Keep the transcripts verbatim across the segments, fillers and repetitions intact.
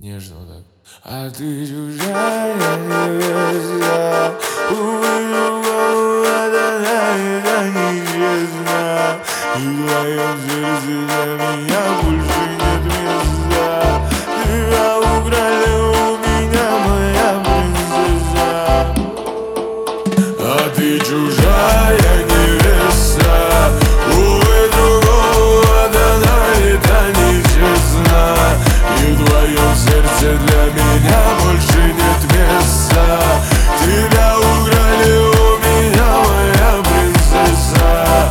Нежно вот так. А ты чужая невеста, увы, другого это нечестно. И в твоем сердце для меня больше нет места. Тебя украли у меня, моя принцесса. А ты чужая невеста, увы, другого дана, это нечестно. И в твоем сердце для меня больше нет места. Тебя украли у меня, моя принцесса.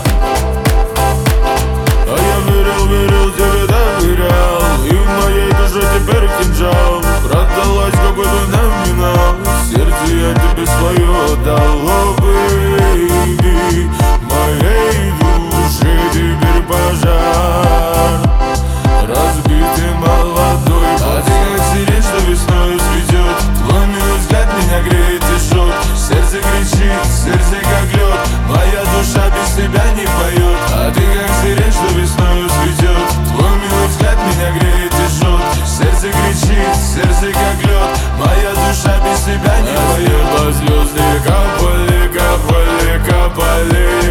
А я верил, верил, тебе доверял, и в моей душе теперь кинжал. Продалась какой-то номинал, сердце я тебе свое отдал. О, бэйби, моей душе теперь пожар. Разбитый молодой, а ты как сирень, что весною цветет. Твой милый взгляд меня греет и жжет. Сердце кричит, сердце как лед. Моя душа без тебя не поет. А ты как сирень, что весною цветет. Твой милый взгляд меня греет и жжет. Сердце кричит, сердце как лед. Моя душа без тебя не поет. А звезды капали, капали, капали.